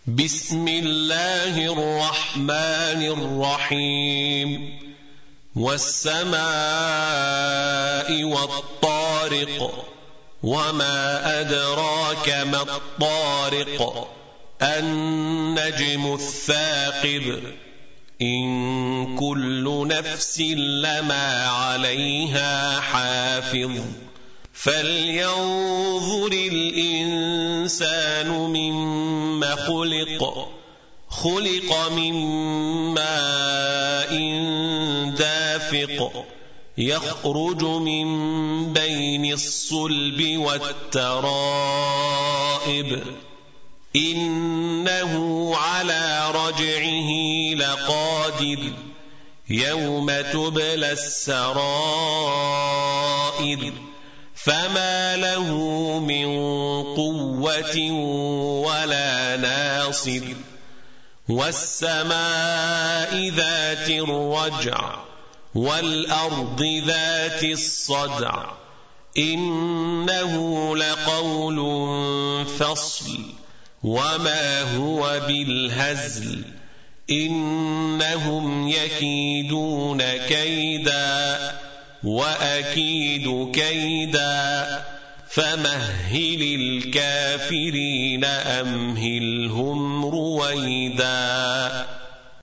بسم الله الرحمن الرحيم والسماء والطارق وما أدراك ما الطارق النجم الثاقب إن كل نفس لما عليها حافظ فلينظر الإنسان مما خلق من ماء دافق يخرج من بين الصلب والترائب إنه على رجعه لقادر يوم تبلى السرائر فما له من قوة ولا ناصر والسماء ذات الرجع والأرض ذات الصدع إنه لقول فصل وما هو بالهزل إنهم يكيدون كيدا وأكيد كيدا فمهل الكافرين أمهلهم رويدا.